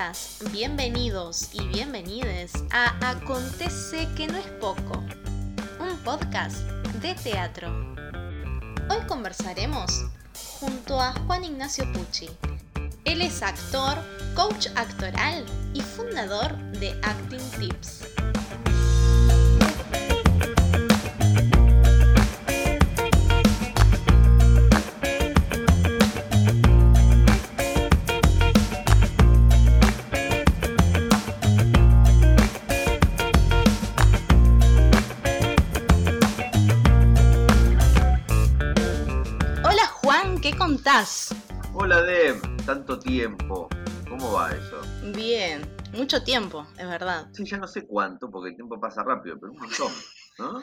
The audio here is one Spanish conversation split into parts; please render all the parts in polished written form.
Bienvenidas, bienvenidos y bienvenides a Acontece que no es poco, un podcast de teatro. Hoy conversaremos junto a Juan Ignacio Pucci. Él es actor, coach actoral y fundador de Acting Tips. ¿Qué contás? Hola Deb, tanto tiempo. ¿Cómo va eso? Bien, mucho tiempo, es verdad. Sí, ya no sé cuánto, porque el tiempo pasa rápido, pero un montón, ¿no?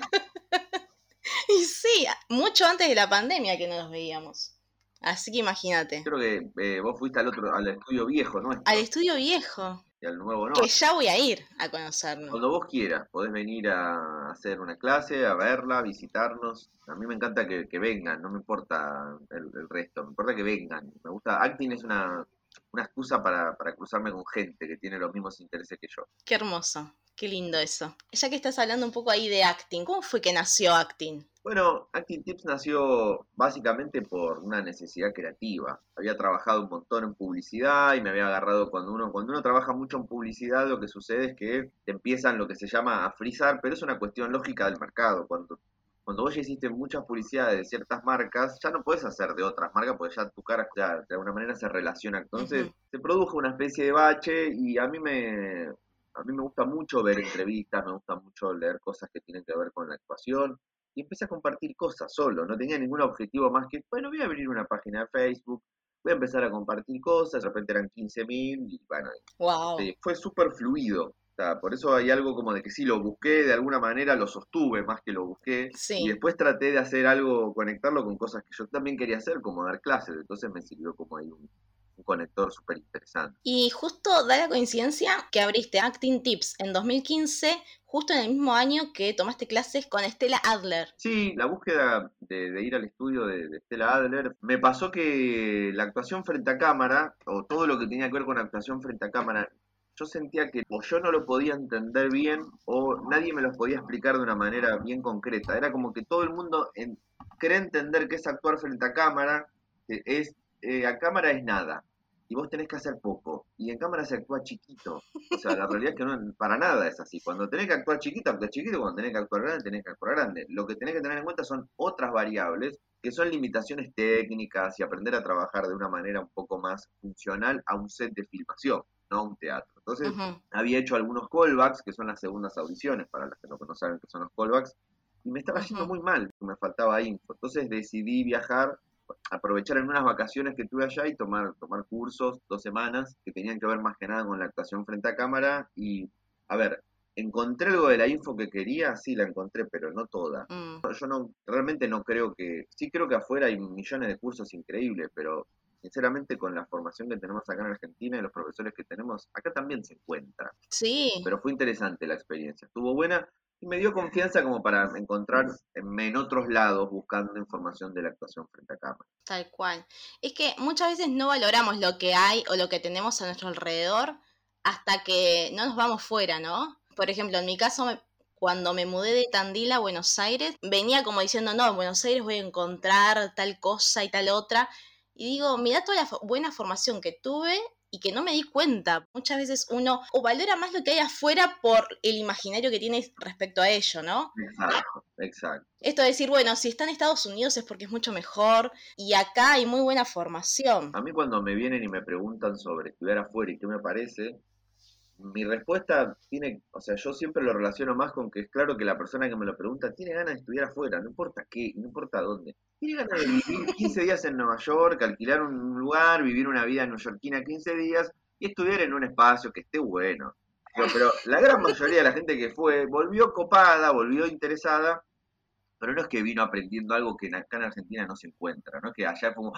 Y sí, mucho antes de la pandemia que no nos veíamos. Así que imagínate. Creo que vos fuiste al estudio viejo nuestro. Al estudio viejo. Y al nuevo no. Que ya voy a ir a conocernos. Cuando vos quieras, podés venir a hacer una clase, a verla, a visitarnos. A mí me encanta que vengan, no me importa el resto, me importa que vengan. Me gusta, acting es una excusa para cruzarme con gente que tiene los mismos intereses que yo. Qué hermoso, qué lindo eso. Ya que estás hablando un poco ahí de acting, ¿cómo fue que nació acting? Bueno, Acting Tips nació básicamente por una necesidad creativa. Había trabajado un montón en publicidad y me había agarrado cuando uno trabaja mucho en publicidad, lo que sucede es que te empiezan lo que se llama a frizar, pero es una cuestión lógica del mercado. Cuando vos ya hiciste muchas publicidades de ciertas marcas, ya no podés hacer de otras marcas porque ya tu cara ya de alguna manera se relaciona. Entonces se produjo una especie de bache y a mí me gusta mucho ver entrevistas, me gusta mucho leer cosas que tienen que ver con la actuación. Y empecé a compartir cosas solo, no tenía ningún objetivo más que, bueno, voy a abrir una página de Facebook, voy a empezar a compartir cosas, de repente eran 15.000 y bueno, Wow. fue súper fluido. O sea, por eso hay algo como de que sí, lo busqué, de alguna manera lo sostuve más que lo busqué. Sí. Y después traté de hacer algo, conectarlo con cosas que yo también quería hacer, como dar clases. Entonces me sirvió como ahí un conector súper interesante. Y justo da la coincidencia que abriste Acting Tips en 2015, justo en el mismo año que tomaste clases con Stella Adler. Sí, la búsqueda de ir al estudio de Stella Adler, me pasó que la actuación frente a cámara, o todo lo que tenía que ver con actuación frente a cámara, yo sentía que o yo no lo podía entender bien o nadie me lo podía explicar de una manera bien concreta. Era como que todo el mundo cree entender que es actuar frente a cámara, a cámara es nada. Y vos tenés que hacer poco. Y en cámara se actúa chiquito. O sea, la realidad es que no, para nada es así. Cuando tenés que actuar chiquito, actuás chiquito. Cuando tenés que actuar grande, tenés que actuar grande. Lo que tenés que tener en cuenta son otras variables, que son limitaciones técnicas y aprender a trabajar de una manera un poco más funcional a un set de filmación, no a un teatro. Entonces, había hecho algunos callbacks, que son las segundas audiciones, para los que no saben qué son los callbacks, y me estaba yendo muy mal, me faltaba info. Entonces decidí viajar, aprovechar en unas vacaciones que tuve allá y tomar cursos 2 semanas que tenían que ver más que nada con la actuación frente a cámara y, a ver, ¿encontré algo de la info que quería? Sí, la encontré, pero no toda. Yo realmente no creo sí creo que afuera hay millones de cursos increíbles, pero sinceramente con la formación que tenemos acá en Argentina y los profesores que tenemos, acá también se encuentra. Sí. Pero fue interesante la experiencia, estuvo buena. Y me dio confianza como para encontrarme en otros lados buscando información de la actuación frente a cámara. Tal cual. Es que muchas veces no valoramos lo que hay o lo que tenemos a nuestro alrededor hasta que no nos vamos fuera, ¿no? Por ejemplo, en mi caso, cuando me mudé de Tandil a Buenos Aires, venía como diciendo, no, en Buenos Aires voy a encontrar tal cosa y tal otra. Y digo, mirá toda la buena formación que tuve y que no me di cuenta. Muchas veces uno o valora más lo que hay afuera por el imaginario que tienes respecto a ello, ¿no? Exacto. Esto de decir, bueno, si está en Estados Unidos es porque es mucho mejor y acá hay muy buena formación. A mí cuando me vienen y me preguntan sobre estudiar afuera y qué me parece, mi respuesta o sea, yo siempre lo relaciono más con que es claro que la persona que me lo pregunta tiene ganas de estudiar afuera, no importa qué, no importa dónde. Tiene ganas de vivir 15 días en Nueva York, alquilar un lugar, vivir una vida neoyorquina 15 días y estudiar en un espacio que esté bueno. Pero la gran mayoría de la gente que fue volvió copada, volvió interesada, pero no es que vino aprendiendo algo que acá en Argentina no se encuentra, ¿no? Que allá como,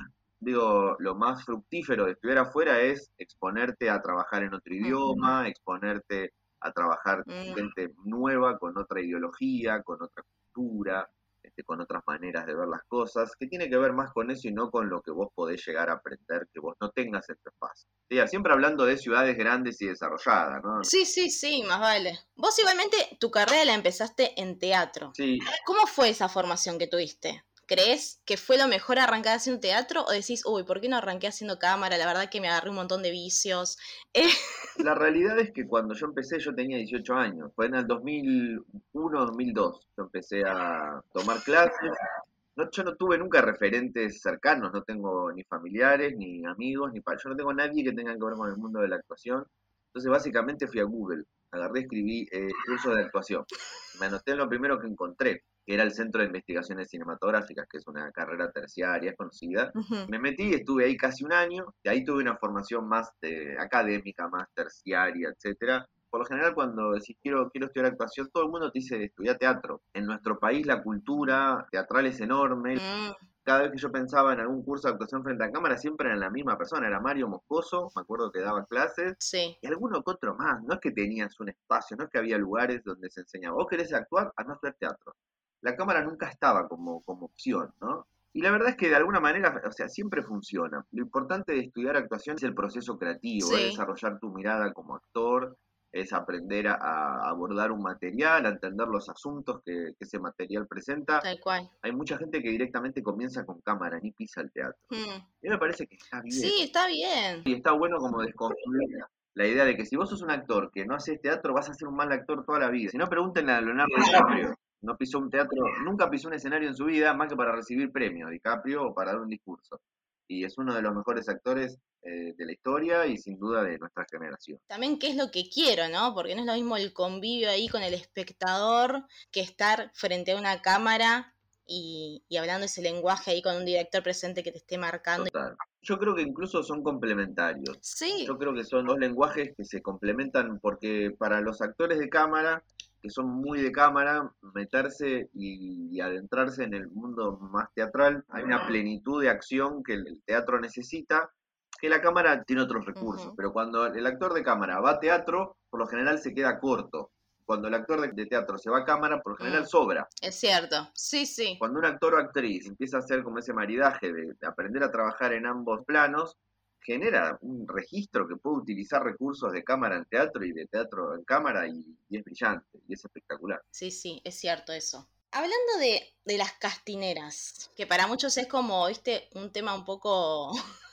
digo, lo más fructífero de estudiar afuera es exponerte a trabajar en otro idioma, exponerte a trabajar con gente nueva, con otra ideología, con otra cultura. con otras maneras de ver las cosas, que tiene que ver más con eso y no con lo que vos podés llegar a aprender que vos no tengas en tu espacio. Sí, siempre hablando de ciudades grandes y desarrolladas, ¿no? Sí, sí, sí, más vale. Vos igualmente tu carrera la empezaste en teatro. Sí. ¿Cómo fue esa formación que tuviste? ¿Crees que fue lo mejor arrancar haciendo teatro o decís, uy, ¿por qué no arranqué haciendo cámara? La verdad que me agarré un montón de vicios. La realidad es que cuando yo empecé yo tenía 18 años, fue en el 2001-2002, yo empecé a tomar clases. No, yo no tuve nunca referentes cercanos, no tengo ni familiares, ni amigos, yo no tengo nadie que tenga que ver con el mundo de la actuación. Entonces básicamente fui a Google, agarré, escribí curso de actuación. Me anoté en lo primero que encontré, que era el Centro de Investigaciones Cinematográficas, que es una carrera terciaria, es conocida. Ujú. Me metí, estuve ahí casi un año, y ahí tuve una formación más académica, más terciaria, etcétera. Por lo general, cuando decís quiero estudiar actuación, todo el mundo te dice estudiar teatro. En nuestro país la cultura teatral es enorme. Mm, Cada vez que yo pensaba en algún curso de actuación frente a cámara, siempre era la misma persona, era Mario Moscoso, me acuerdo que daba clases, sí. y alguno que otro más. No es que tenías un espacio, no es que había lugares donde se enseñaba. Vos querés actuar, a no estudiar teatro. La cámara nunca estaba como opción, ¿no? Y la verdad es que de alguna manera, o sea, siempre funciona. Lo importante de estudiar actuación es el proceso creativo, es Sí, desarrollar tu mirada como actor, es aprender a abordar un material, a entender los asuntos que ese material presenta. tal cual. Hay mucha gente que directamente comienza con cámara, ni pisa el teatro. Mm. A mí me parece que está bien. Sí, está bien. Y está bueno como desconstruir la idea de que si vos sos un actor que no haces teatro, vas a ser un mal actor toda la vida. Si no, pregúntenle a Leonardo DiCaprio. No pisó un teatro, nunca pisó un escenario en su vida, más que para recibir premio, DiCaprio, o para dar un discurso. Y es uno de los mejores actores de la historia y sin duda de nuestra generación. También qué es lo que quiero, ¿no? Porque no es lo mismo el convivio ahí con el espectador que estar frente a una cámara y hablando ese lenguaje ahí con un director presente que te esté marcando. Total. Yo creo que incluso son complementarios. Sí. Yo creo que son dos lenguajes que se complementan porque para los actores de cámara, que son muy de cámara, meterse y adentrarse en el mundo más teatral, hay una plenitud de acción que el teatro necesita, que la cámara tiene otros recursos. Ujú. Pero cuando el actor de cámara va a teatro, por lo general se queda corto. Cuando el actor de teatro se va a cámara, por lo general Mm, sobra. es cierto. Sí, sí. Cuando un actor o actriz empieza a hacer como ese maridaje de aprender a trabajar en ambos planos, genera un registro que puede utilizar recursos de cámara en teatro y de teatro en cámara y es brillante y es espectacular. Sí, sí, es cierto eso. Hablando de las castineras, que para muchos es como, viste, un tema un poco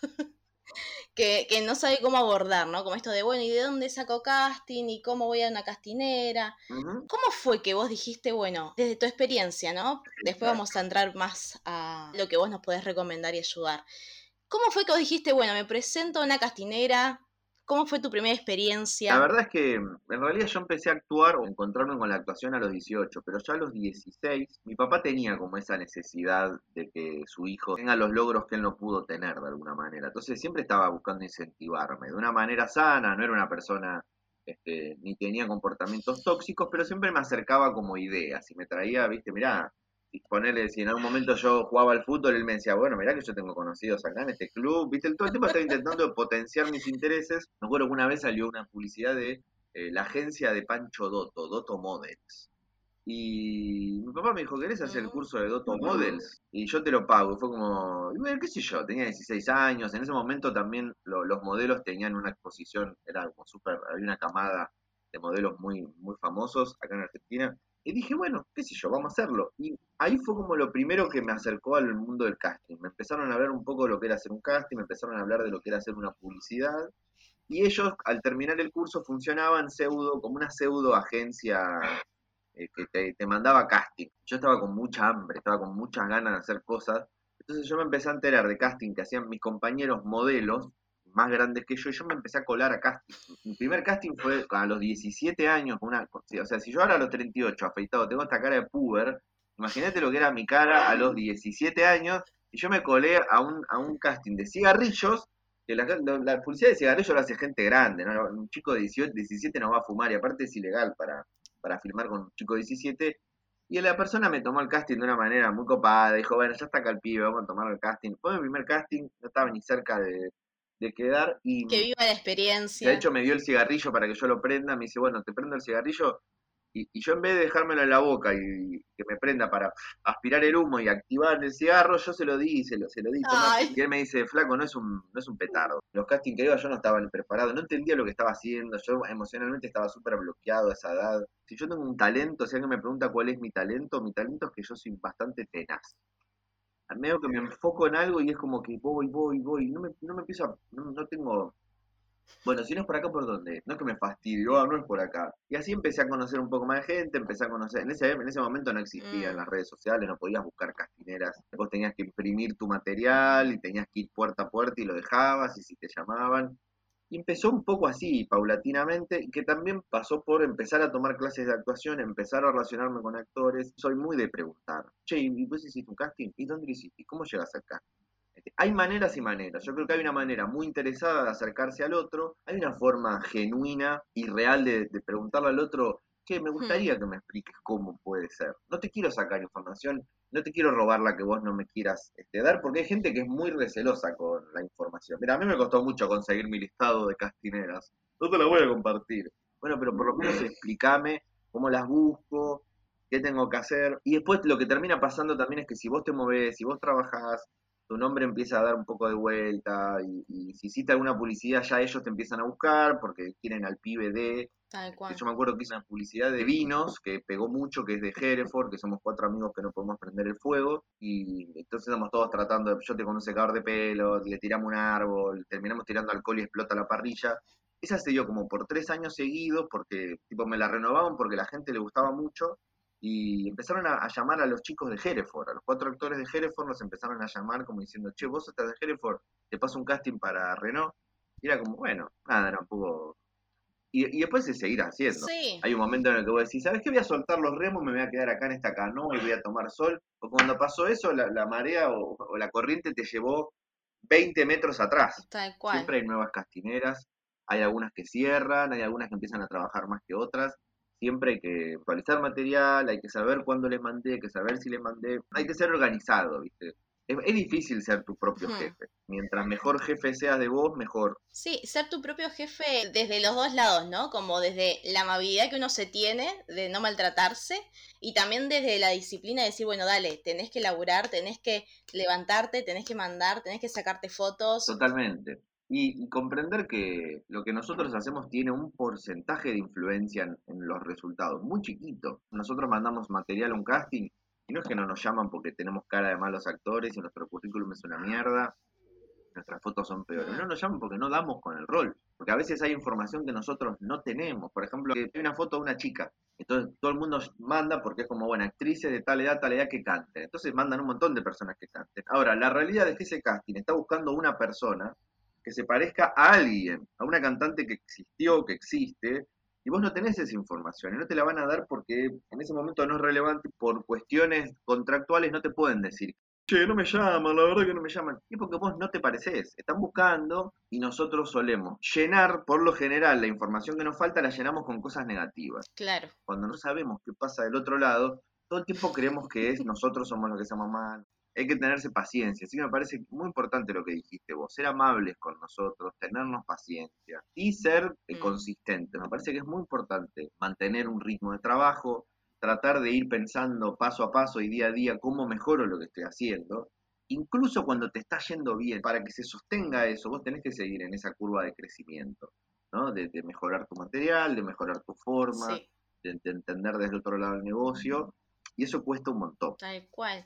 que no sabe cómo abordar, ¿no? Como esto de, bueno, ¿y de dónde saco casting? ¿Y cómo voy a una castinera? Ujú. ¿Cómo fue que vos dijiste, bueno, desde tu experiencia, ¿no? Después vamos a entrar más a lo que vos nos podés recomendar y ayudar. ¿Cómo fue que vos dijiste, bueno, me presento a una castinera? ¿Cómo fue tu primera La experiencia? verdad es que en realidad yo empecé a actuar o encontrarme con la actuación a los 18, pero ya a los 16 mi papá tenía como esa necesidad de que su hijo tenga los logros que él no pudo tener de alguna manera. Entonces siempre estaba buscando incentivarme de una manera sana, no era una persona ni tenía comportamientos tóxicos, pero siempre me acercaba como ideas y me traía, viste, mirá, y ponerle, si en algún momento yo jugaba al fútbol, él me decía, bueno, mirá que yo tengo conocidos acá en este club, viste, todo el tiempo estaba intentando potenciar mis intereses. Me acuerdo que una vez salió una publicidad de la agencia de Pancho Dotto, Dotto Models. Y mi papá me dijo, ¿querés hacer el Mm, curso de Dotto Models? Y yo te lo pago. Y fue como, y bueno, qué sé yo, tenía 16 años. En ese momento también los modelos tenían una exposición, era como súper, había una camada de modelos muy famosos acá en Argentina. Y dije, bueno, qué sé yo, vamos a hacerlo. Y ahí fue como lo primero que me acercó al mundo del casting. Me empezaron a hablar un poco de lo que era hacer un casting, me empezaron a hablar de lo que era hacer una publicidad. Y ellos, al terminar el curso, funcionaban como una pseudo agencia que te mandaba casting. Yo estaba con mucha hambre, estaba con muchas ganas de hacer cosas. Entonces yo me empecé a enterar de casting que hacían mis compañeros modelos más grandes que yo y yo me empecé a colar a casting. Mi primer casting fue a los 17 años, o sea, si yo ahora a los 38 afeitado tengo esta cara de puber, imagínate lo que era mi cara a los 17 años y yo me colé a un casting de cigarrillos que la publicidad de cigarrillos lo hace gente grande, ¿no? Un chico de 18, 17 no va a fumar y aparte es ilegal para filmar con un chico de 17. Y la persona me tomó el casting de una manera muy copada, dijo, bueno, ya está acá el pibe, vamos a tomar el casting. Fue mi primer casting, no estaba ni cerca de quedar y que viva la de experiencia. hecho me dio el cigarrillo para que yo lo prenda, me dice, bueno, te prendo el cigarrillo. Y yo en vez de dejármelo en la boca y que me prenda para aspirar el humo y activar el cigarro, yo se lo di, se lo di, tomate. Ay, Y él me dice, flaco, no es un petardo. Los castings que iba yo no estaba ni preparado, no entendía lo que estaba haciendo, yo emocionalmente estaba súper bloqueado a esa edad. Si yo tengo un talento, si alguien me pregunta cuál es mi talento es que yo soy bastante tenaz. Al medio que me enfoco en algo y es como que voy, no me empiezo a, no tengo bueno, si no es por acá, ¿por dónde? No es que me fastidio, no es por acá. Y así empecé a conocer un poco más de gente, empecé a conocer, en ese momento no existían mm, las redes sociales, no podías buscar castineras, vos tenías que imprimir tu material y tenías que ir puerta a puerta y lo dejabas y si te llamaban. Y empezó un poco así, paulatinamente, y que también pasó por empezar a tomar clases de actuación, empezar a relacionarme con actores. Soy muy de preguntar, che, ¿y vos hiciste un casting? ¿Y dónde lo hiciste? ¿Y cómo llegas acá? Hay maneras y maneras. Yo creo que hay una manera muy interesada de acercarse al otro. Hay una forma genuina y real de preguntarle al otro, che, me mm, gustaría que me expliques cómo puede ser. No te quiero sacar información, no te quiero robar la que vos no me quieras dar, porque hay gente que es muy recelosa con la información. Mira, a mí me costó mucho conseguir mi listado de castineras. No te lo voy a compartir. Bueno, pero por lo menos explícame cómo las busco, qué tengo que hacer. Y después lo que termina pasando también es que si vos te movés, si vos trabajás, tu nombre empieza a dar un poco de vuelta y si hiciste alguna publicidad ya ellos te empiezan a buscar porque quieren al pibe de... tal cual. Yo me acuerdo que hice una publicidad de vinos que pegó mucho, que es de Hereford, que somos 4 amigos que no podemos prender el fuego y entonces estamos todos tratando, yo tengo un secador de pelo, le tiramos un árbol, terminamos tirando alcohol y explota la parrilla. Esa se dio como por 3 años seguidos porque tipo me la renovaban porque la gente le gustaba mucho y empezaron a llamar a los chicos de Hereford, a los 4 actores de Hereford los empezaron a llamar como diciendo, che, vos estás de Hereford, te paso un casting para Renault. Y era como, bueno, nada, era un poco... Y después se seguirá haciendo. Sí, Hay un momento en el que vos decís, ¿sabes qué? Voy a soltar los remos, me voy a quedar acá en esta canoa y voy a tomar sol. O cuando pasó eso, la marea o la corriente te llevó 20 metros atrás. tal cual. Siempre hay nuevas castineras, hay algunas que cierran, hay algunas que empiezan a trabajar más que otras. Siempre hay que actualizar material, hay que saber cuándo les mandé, hay que saber si les mandé. Hay que ser organizado, ¿viste? Es difícil ser tu propio Ujú. jefe. Mientras mejor jefe seas de vos, mejor. Sí, ser tu propio jefe desde los dos lados, ¿no? Como desde la amabilidad que uno se tiene de no maltratarse y también desde la disciplina de decir, bueno, dale, tenés que laburar, tenés que levantarte, tenés que mandar, tenés que sacarte fotos. Totalmente. Y comprender que lo que nosotros hacemos tiene un porcentaje de influencia en los resultados, muy chiquito. Nosotros mandamos material a un casting y no es que no nos llaman porque tenemos cara de malos actores y nuestro currículum es una mierda, nuestras fotos son peores. Mm, No nos llaman porque no damos con el rol. Porque a veces hay información que nosotros no tenemos. Por ejemplo, que hay una foto de una chica. Entonces todo el mundo manda porque es como, bueno, actrices de tal edad que canten. Entonces mandan un montón de personas que canten. Ahora, la realidad es que ese casting está buscando una persona que se parezca a alguien, a una cantante que existió, que existe, y vos no tenés esa información y no te la van a dar porque en ese momento no es relevante, por cuestiones contractuales no te pueden decir, che, no me llaman, la verdad que no me llaman. Y porque vos no te pareces, están buscando y nosotros solemos llenar, por lo general, la información que nos falta la llenamos con cosas negativas. claro. Cuando no sabemos qué pasa del otro lado, todo el tiempo creemos que es nosotros somos los que somos mal. Hay que tenerse paciencia. Así que me parece muy importante lo que dijiste vos, ser amables con nosotros, tenernos paciencia y ser Mm. consistentes. Me parece que es muy importante mantener un ritmo de trabajo, tratar de ir pensando paso a paso y día a día cómo mejoro lo que estoy haciendo. Incluso cuando te está yendo bien, para que se sostenga eso, vos tenés que seguir en esa curva de crecimiento, ¿no? De mejorar tu material, de mejorar tu forma, Sí, de entender desde otro lado el negocio, y eso cuesta un montón, tal cual.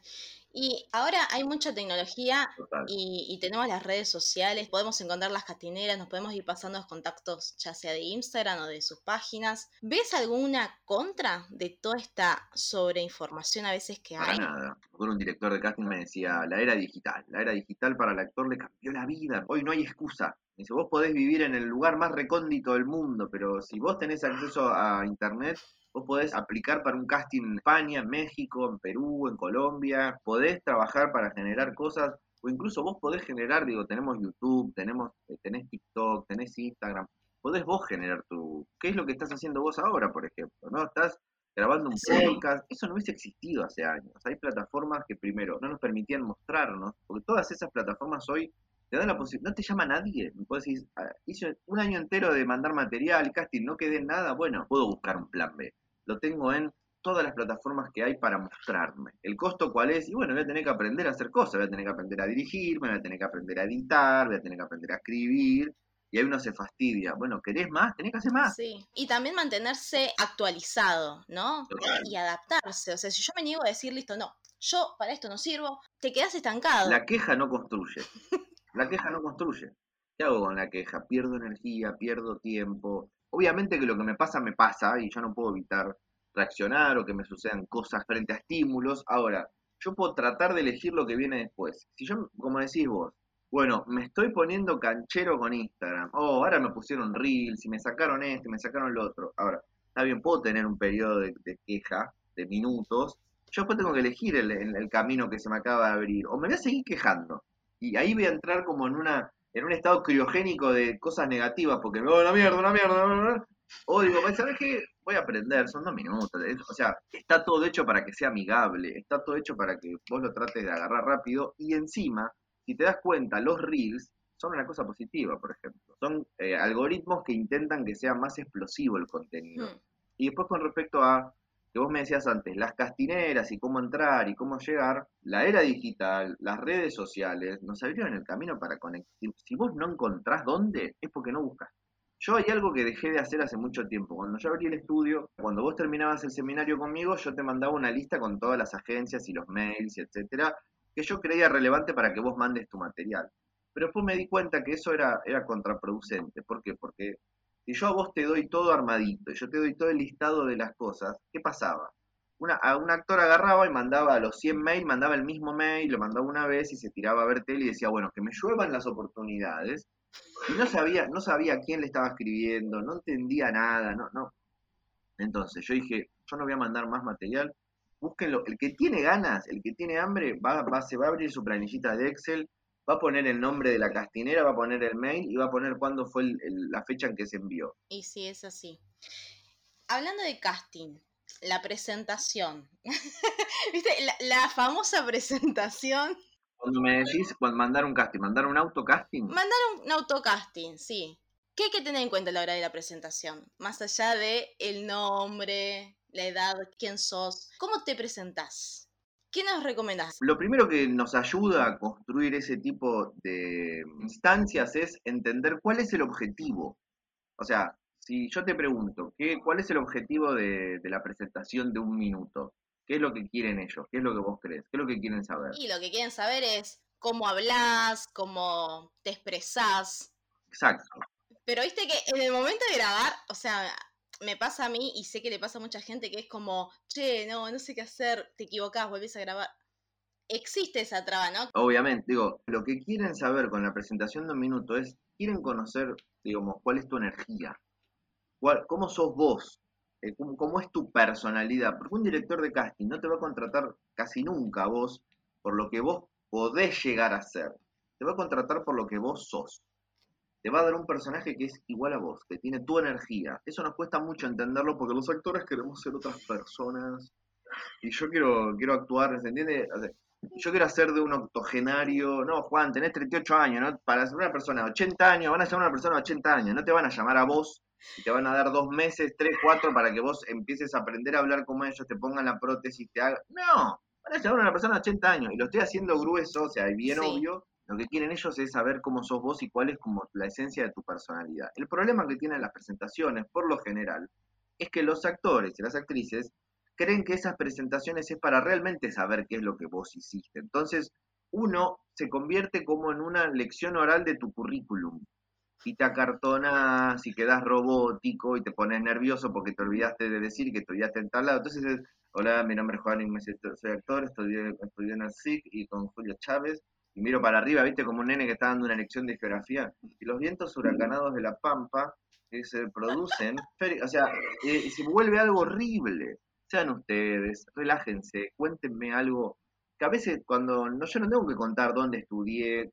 Y ahora hay mucha tecnología total. y tenemos las redes sociales, podemos encontrar las castineras, nos podemos ir pasando los contactos ya sea de Instagram o de sus páginas. ¿Ves alguna contra de toda esta sobreinformación a veces que Para hay? nada. Recuerdo un director de casting me decía, la era digital para el actor le cambió la vida, hoy no hay excusa. Me dice, vos podés vivir en el lugar más recóndito del mundo, pero si vos tenés acceso a internet, vos podés aplicar para un casting en España, en México, en Perú, en Colombia, podés trabajar para generar cosas, o incluso vos podés generar, digo, tenemos YouTube, tenés TikTok, tenés Instagram, podés vos generar ¿qué es lo que estás haciendo vos ahora, por ejemplo? ¿No? Estás grabando un Sí, podcast, eso no hubiese existido hace años. Hay plataformas que primero no nos permitían mostrarnos, porque todas esas plataformas hoy te dan la posibilidad, no te llama nadie, me puedes decir, hice un año entero de mandar material, casting, no quedé en nada, bueno, puedo buscar un plan B. lo tengo en todas las plataformas que hay para mostrarme. ¿El costo cuál es? Y bueno, voy a tener que aprender a hacer cosas, voy a tener que aprender a dirigirme, voy a tener que aprender a editar, voy a tener que aprender a escribir, y ahí uno se fastidia. Bueno, ¿querés más? Tenés que hacer más. Sí, y también mantenerse actualizado, ¿no? Total. Y adaptarse. O sea, si yo me niego a decir, listo, no, yo para esto no sirvo, te quedas estancado. La queja no construye. La queja no construye. ¿Qué hago con la queja? Pierdo energía, pierdo tiempo. Obviamente que lo que me pasa, y yo no puedo evitar reaccionar o que me sucedan cosas frente a estímulos. Ahora, yo puedo tratar de elegir lo que viene después. Si yo, como decís vos, bueno, me estoy poniendo canchero con Instagram. Oh, ahora me pusieron Reels y me sacaron esto y me sacaron lo otro. Ahora, está bien, puedo tener un periodo de queja, de minutos. Yo después tengo que elegir el camino que se me acaba de abrir. O me voy a seguir quejando. Y ahí voy a entrar como en un estado criogénico de cosas negativas, porque me voy a la mierda, una mierda, una mierda. O digo, ¿sabes qué? Voy a aprender, son 2 minutos. O sea, está todo hecho para que sea amigable, está todo hecho para que vos lo trates de agarrar rápido. Y encima, si te das cuenta, los reels son una cosa positiva, por ejemplo. Son algoritmos que intentan que sea más explosivo el contenido. Hmm. Y después con respecto a que vos me decías antes, las castineras y cómo entrar y cómo llegar, la era digital, las redes sociales, nos abrieron el camino para conectar. Si vos no encontrás dónde, es porque no buscas. Yo hay algo que dejé de hacer hace mucho tiempo. Cuando yo abrí el estudio, cuando vos terminabas el seminario conmigo, yo te mandaba una lista con todas las agencias y los mails, y etcétera, que yo creía relevante para que vos mandes tu material. Pero después me di cuenta que eso era contraproducente. ¿Por qué? Porque si yo a vos te doy todo armadito, y yo te doy todo el listado de las cosas, ¿qué pasaba? A un actor agarraba y mandaba a los 100 mails, mandaba el mismo mail, lo mandaba una vez y se tiraba a ver tele y decía, bueno, que me lluevan las oportunidades. Y no sabía a quién le estaba escribiendo, no entendía nada, no. Entonces yo dije, yo no voy a mandar más material, búsquenlo. El que tiene ganas, el que tiene hambre, se va a abrir su planillita de Excel, va a poner el nombre de la castinera, va a poner el mail y va a poner cuándo fue la fecha en que se envió. Y sí, es así. Hablando de casting, la presentación. ¿Viste? La famosa presentación. Cuando me decís mandar un casting, mandar un autocasting, Mandar un autocasting, sí. ¿Qué hay que tener en cuenta a la hora de la presentación? Más allá de el nombre, la edad, quién sos, ¿cómo te presentás? ¿Qué nos recomendás? lo primero que nos ayuda a construir ese tipo de instancias es entender cuál es el objetivo. O sea, si yo te pregunto, ¿cuál es el objetivo de la presentación de un minuto? ¿Qué es lo que quieren ellos? ¿Qué es lo que vos crees? ¿Qué es lo que quieren saber? Y lo que quieren saber es cómo hablas, cómo te expresás. Exacto. Pero viste que en el momento de grabar, o sea, me pasa a mí y sé que le pasa a mucha gente que es como, che, no sé qué hacer, te equivocás, volvés a grabar. Existe esa traba, ¿no? Obviamente, digo, lo que quieren saber con la presentación de un minuto es, quieren conocer, digamos, cuál es tu energía, cómo sos vos, cómo es tu personalidad. Porque un director de casting no te va a contratar casi nunca a vos por lo que vos podés llegar a ser. Te va a contratar por lo que vos sos. Te va a dar un personaje que es igual a vos, que tiene tu energía. Eso nos cuesta mucho entenderlo porque los actores queremos ser otras personas. Y yo quiero actuar, ¿se entiende? O sea, yo quiero hacer de un octogenario. No, Juan, tenés 38 años, ¿no? Para ser una persona de 80 años, van a llamar a una persona de 80 años. No te van a llamar a vos y te van a dar 2 meses, 3, 4 para que vos empieces a aprender a hablar como ellos, te pongan la prótesis, te hagan. No, van a llamar a una persona de 80 años. Y lo estoy haciendo grueso, o sea, y bien Sí. obvio. Lo que quieren ellos es saber cómo sos vos y cuál es como la esencia de tu personalidad. El problema que tienen las presentaciones, por lo general, es que los actores y las actrices creen que esas presentaciones es para realmente saber qué es lo que vos hiciste. Entonces, uno se convierte como en una lección oral de tu currículum. Y te acartonas y quedas robótico y te pones nervioso porque te olvidaste de decir que estudiaste en tal lado. Entonces, hola, mi nombre es Juan y soy actor, estudié en el SIC y con Julio Chávez. Y miro para arriba, viste, como un nene que está dando una lección de geografía. Y los vientos huracanados de la Pampa que se producen, o sea, se vuelve algo horrible. Sean ustedes, relájense, cuéntenme algo que a veces cuando yo no tengo que contar dónde estudié,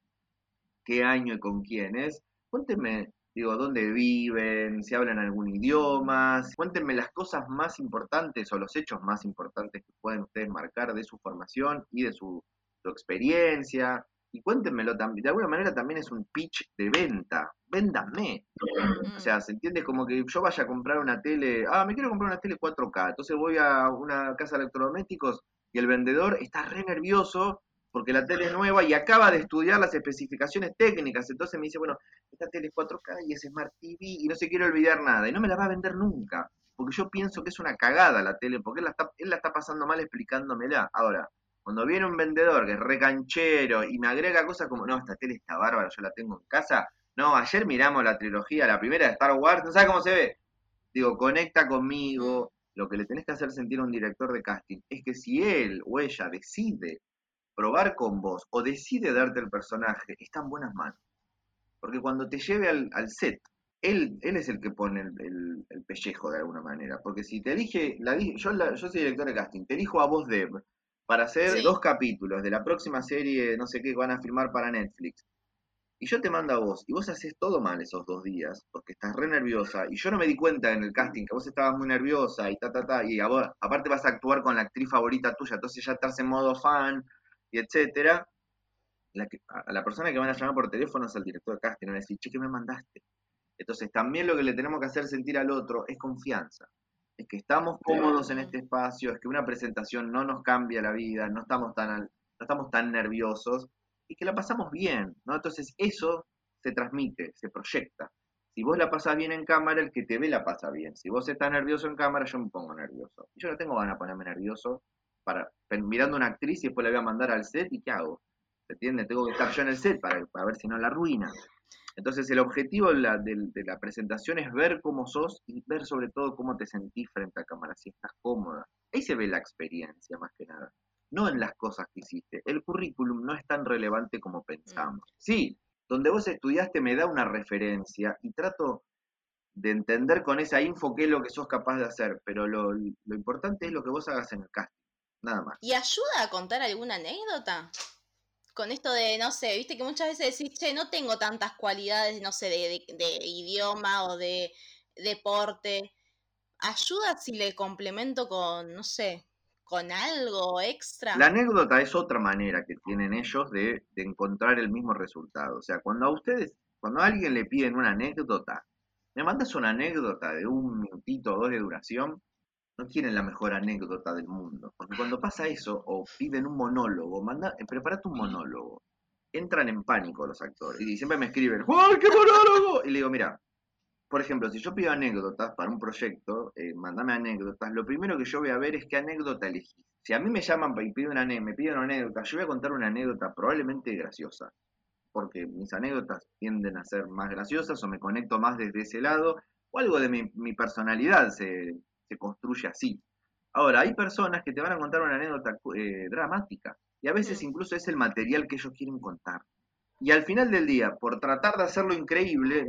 qué año y con quiénes, cuéntenme, digo, dónde viven, si hablan algún idioma, cuéntenme las cosas más importantes o los hechos más importantes que pueden ustedes marcar de su formación y de su experiencia. Y cuéntenmelo también. De alguna manera también es un pitch de venta. Véndanme. O sea, se entiende como que yo vaya a comprar una tele. Me quiero comprar una tele 4K. Entonces voy a una casa de electrodomésticos y el vendedor está re nervioso porque la tele es nueva y acaba de estudiar las especificaciones técnicas. Entonces me dice, bueno, esta tele es 4K y es Smart TV y no se quiere olvidar nada. Y no me la va a vender nunca. Porque yo pienso que es una cagada la tele, porque él la está pasando mal explicándomela. Ahora, cuando viene un vendedor que es recanchero y me agrega cosas como, no, esta tele está bárbara, yo la tengo en casa. No, ayer miramos la trilogía, la primera de Star Wars, no sabes cómo se ve. Digo, conecta conmigo. Lo que le tenés que hacer sentir a un director de casting es que si él o ella decide probar con vos o decide darte el personaje, está en buenas manos. Porque cuando te lleve al set, él es el que pone el pellejo de alguna manera. Porque si te elige, yo soy director de casting, te elijo a vos, Deb, para hacer Sí. 2 capítulos de la próxima serie, no sé qué, que van a filmar para Netflix. Y yo te mando a vos, y vos haces todo mal esos 2 días, porque estás re nerviosa, y yo no me di cuenta en el casting que vos estabas muy nerviosa, y y a vos, aparte vas a actuar con la actriz favorita tuya, entonces ya estás en modo fan, y etcétera. A la persona que van a llamar por teléfono es al director de casting, van a decir, che, ¿qué me mandaste? Entonces también lo que le tenemos que hacer sentir al otro es confianza. Es que estamos cómodos en este espacio, es que una presentación no nos cambia la vida, no estamos tan nerviosos y que la pasamos bien, ¿no? Entonces eso se transmite, se proyecta. Si vos la pasás bien en cámara, el que te ve la pasa bien. Si vos estás nervioso en cámara, yo me pongo nervioso. Y yo no tengo ganas de ponerme nervioso mirando a una actriz y después la voy a mandar al set y ¿qué hago? ¿Se entiende? Tengo que estar yo en el set para ver si no la arruina. Entonces el objetivo de la presentación es ver cómo sos y ver sobre todo cómo te sentís frente a cámara, si estás cómoda. Ahí se ve la experiencia más que nada, no en las cosas que hiciste. El currículum no es tan relevante como pensamos. Sí, donde vos estudiaste me da una referencia y trato de entender con esa info qué es lo que sos capaz de hacer, pero lo importante es lo que vos hagas en el casting, nada más. ¿Y ayuda a contar alguna anécdota? Con esto de, no sé, viste que muchas veces decís, che, no tengo tantas cualidades, no sé, de idioma o de deporte. ¿Ayuda si le complemento con, no sé, con algo La extra? anécdota es otra manera que tienen ellos de encontrar el mismo resultado. O sea, cuando a alguien le piden una anécdota, me mandas una anécdota de 1 minutito o 2 de duración, no quieren la mejor anécdota del mundo. Porque cuando pasa eso, o piden un monólogo, preparate un monólogo. Entran en pánico los actores y siempre me escriben, ¡Juan, qué monólogo! Y le digo, mira, por ejemplo, si yo pido anécdotas para un proyecto, mandame anécdotas, lo primero que yo voy a ver es qué anécdota elegí. Si a mí me llaman y me piden una anécdota, yo voy a contar una anécdota probablemente graciosa, porque mis anécdotas tienden a ser más graciosas o me conecto más desde ese lado, o algo de mi personalidad se construye así. Ahora, hay personas que te van a contar una anécdota dramática, y a veces incluso es el material que ellos quieren contar. Y al final del día, por tratar de hacerlo increíble,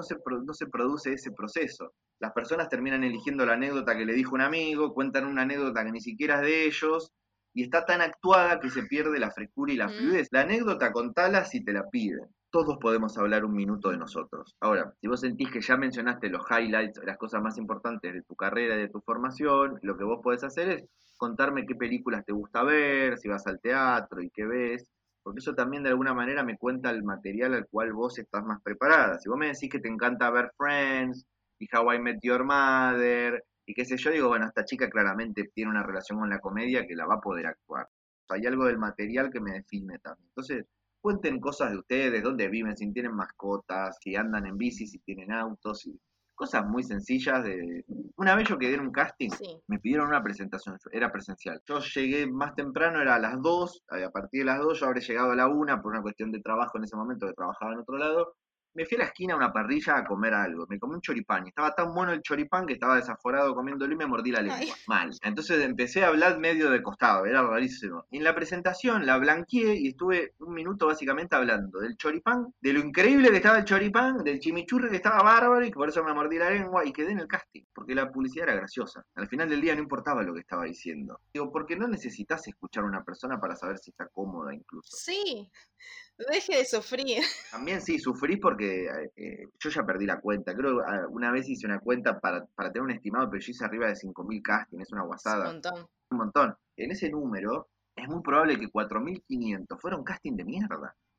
no se produce ese proceso. Las personas terminan eligiendo la anécdota que le dijo un amigo, cuentan una anécdota que ni siquiera es de ellos, y está tan actuada que se pierde la frescura y la fluidez. La anécdota contala si te la piden. Todos podemos hablar 1 minuto de nosotros. Ahora, si vos sentís que ya mencionaste los highlights, las cosas más importantes de tu carrera y de tu formación, lo que vos podés hacer es contarme qué películas te gusta ver, si vas al teatro y qué ves, porque eso también de alguna manera me cuenta el material al cual vos estás más preparada. Si vos me decís que te encanta ver Friends y How I Met Your Mother y qué sé yo, digo, bueno, esta chica claramente tiene una relación con la comedia que la va a poder actuar. O sea, hay algo del material que me define también. Entonces, cuenten cosas de ustedes, dónde viven, si tienen mascotas, si andan en bici, si tienen autos, cosas muy sencillas de... Una vez yo quedé en un casting, Sí. me pidieron una presentación, era presencial. Yo llegué más temprano, era a las 2, a partir de las 2 yo habré llegado a la 1 por una cuestión de trabajo en ese momento, que trabajaba en otro lado. Me fui a la esquina a una parrilla a comer algo, me comí un choripán, y estaba tan bueno el choripán que estaba desaforado comiéndolo y me mordí la Ay. lengua, mal. Entonces empecé a hablar medio de costado, era rarísimo. Y en la presentación la blanqueé y estuve 1 minuto básicamente hablando del choripán, de lo increíble que estaba el choripán, del chimichurri que estaba bárbaro y que por eso me mordí la lengua y quedé en el casting, porque la publicidad era graciosa. Al final del día no importaba lo que estaba diciendo. Digo, porque no necesitas escuchar a una persona para saber si está cómoda incluso. Sí, deje de sufrir. También sí, sufrí porque yo ya perdí la cuenta. Creo que una vez hice una cuenta para tener un estimado, pero yo hice arriba de 5.000 castings, es una Es un guasada, montón. un montón. En ese número es muy probable que 4.500 fueron casting de mierda.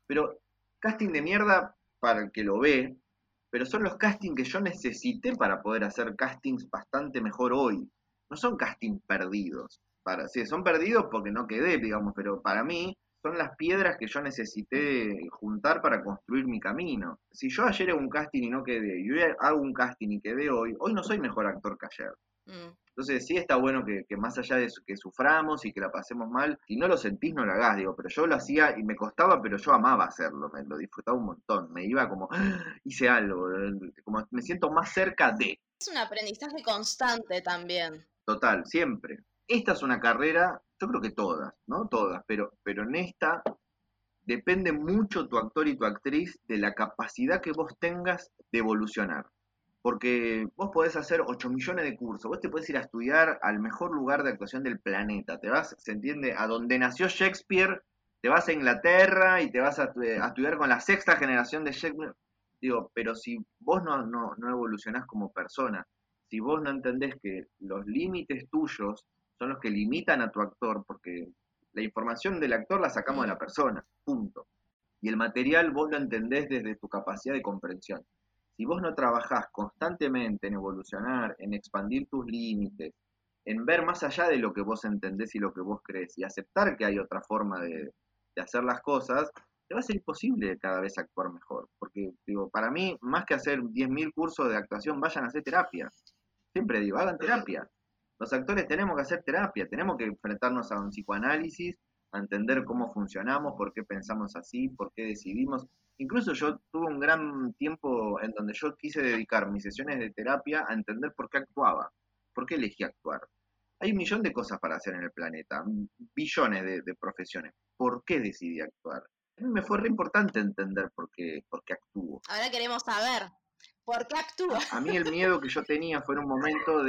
Pero casting de mierda para el que lo ve, pero son los castings que yo necesité para poder hacer castings bastante mejor hoy. No son castings perdidos. Sí, son perdidos porque no quedé, digamos, pero para mí son las piedras que yo necesité juntar para construir mi camino. Si yo ayer hago un casting y no quedé, y hoy hago un casting y quedé hoy no soy mejor actor que ayer. Mm. Entonces sí está bueno que más allá de que suframos y que la pasemos mal, si no lo sentís no lo hagas, digo, pero yo lo hacía y me costaba, pero yo amaba hacerlo, me lo disfrutaba un montón, me iba como, hice algo, como me siento más cerca de, Es un aprendizaje constante también. total, siempre. Esta es una carrera, yo creo que todas, ¿no? Todas, pero en esta depende mucho tu actor y tu actriz de la capacidad que vos tengas de evolucionar. Porque vos podés hacer 8 millones de cursos, vos te podés ir a estudiar al mejor lugar de actuación del planeta, te vas, se entiende, a donde nació Shakespeare, te vas a Inglaterra y te vas a estudiar con la sexta generación de Shakespeare. Digo, pero si vos no evolucionás como persona, si vos no entendés que los límites tuyos son los que limitan a tu actor, porque la información del actor la sacamos de Mm. la persona, punto. Y el material vos lo entendés desde tu capacidad de comprensión. Si vos no trabajás constantemente en evolucionar, en expandir tus límites, en ver más allá de lo que vos entendés y lo que vos crees, y aceptar que hay otra forma de hacer las cosas, te va a ser imposible cada vez actuar mejor. Porque, digo, para mí, más que hacer 10.000 cursos de actuación, vayan a hacer terapia. Siempre digo, hagan terapia. Los actores tenemos que hacer terapia, tenemos que enfrentarnos a un psicoanálisis, a entender cómo funcionamos, por qué pensamos así, por qué decidimos. Incluso yo tuve un gran tiempo en donde yo quise dedicar mis sesiones de terapia a entender por qué actuaba, por qué elegí actuar. Hay un millón de cosas para hacer en el planeta, billones de profesiones. ¿Por qué decidí actuar? A mí me fue re importante entender por qué actúo. Ahora queremos saber por qué actúa. A mí el miedo que yo tenía fue en un momento